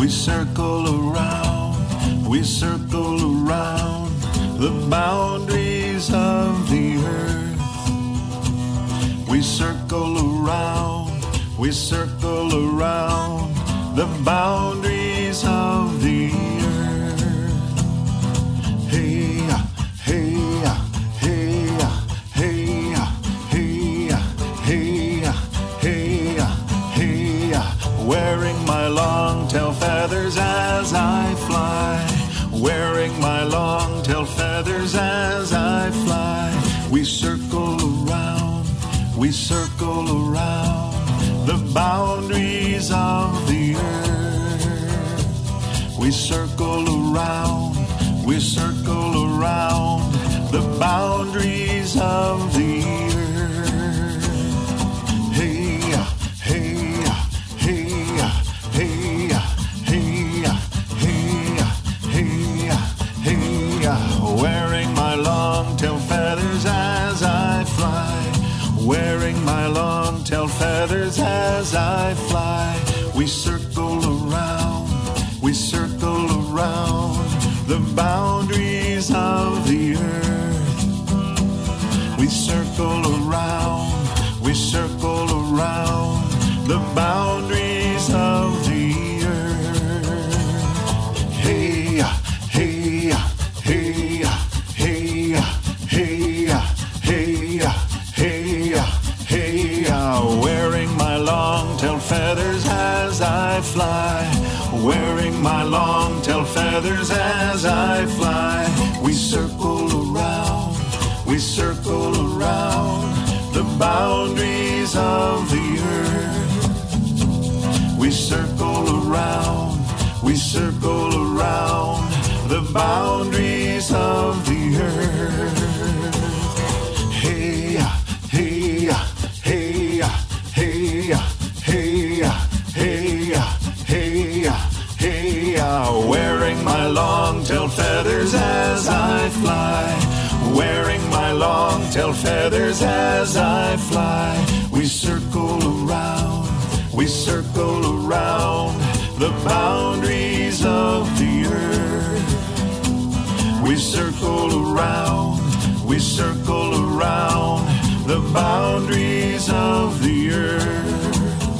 We circle around the boundaries of the earth. We circle around the boundaries of the earth. Hey, hey, hey, hey, hey, hey, hey, hey, wearing my long tail feathers as I fly, wearing my long tail feathers as I fly. We circle around the boundaries of the earth. We circle around the boundaries of the earth. Hey, hey, hey, hey, hey, hey, hey, wearing my long tail feathers as I fly, wearing my long tail feathers as I fly. We circle around the boundaries of the earth. We circle around the boundaries of the earth. Hey, hey, hey, hey, hey, hey, hey, hey, wearing my long tail feathers as I fly, wearing my long tail feathers as I fly. We circle around the boundaries of the earth. We circle around the boundaries of the earth. Hey, hey, hey, hey, hey, hey, hey, hey, wearing my long tail feathers as I fly, wearing my long tail feathers as I fly. We circle around the boundaries of the earth. We circle around the boundaries of the earth.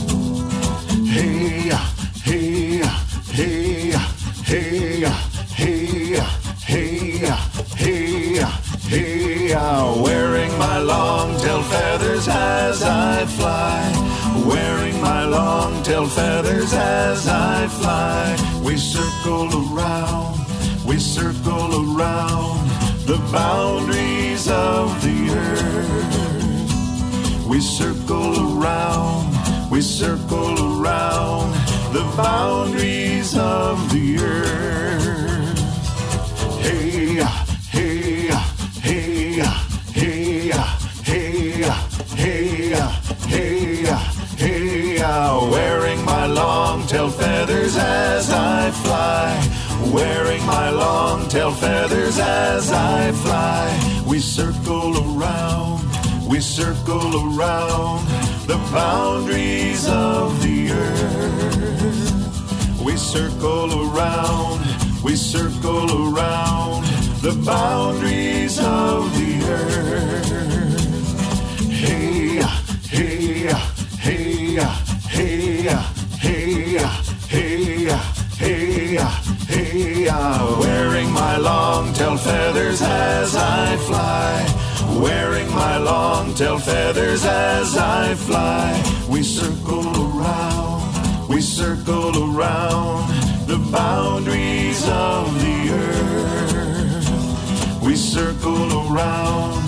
Hey, hey, hey, hey, hey, hey, hey, hey, wearing my long tail feathers as I fly, wearing my long tail feathers as I fly. We circle around the boundaries of the earth. We circle around the boundaries of the earth. Hey, hey, hey, hey, hey, hey, hey, hey, wearing my long tail feathers as I fly, wearing my long tail feathers as I fly. We circle around the boundaries of the earth. We circle around the boundaries of the earth. Hey, hey, hey, hey, hey, hey, hey, hey, wearing my long tail feathers as I fly, wearing my long tail feathers as I fly. We circle around the boundaries of the earth. We circle around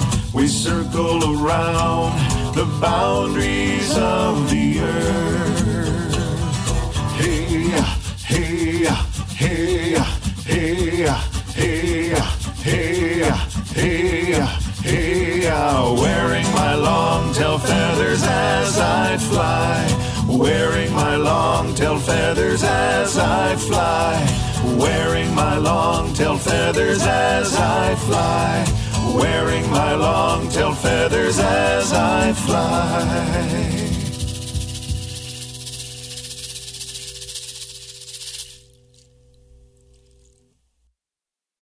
the boundaries of the earth. Hey, hey, hey, hey, hey, hey, hey, hey, wearing my long tail feathers as I fly, wearing my long tail feathers as I fly, wearing my long tail feathers as I fly, wearing my long tail feathers as I fly.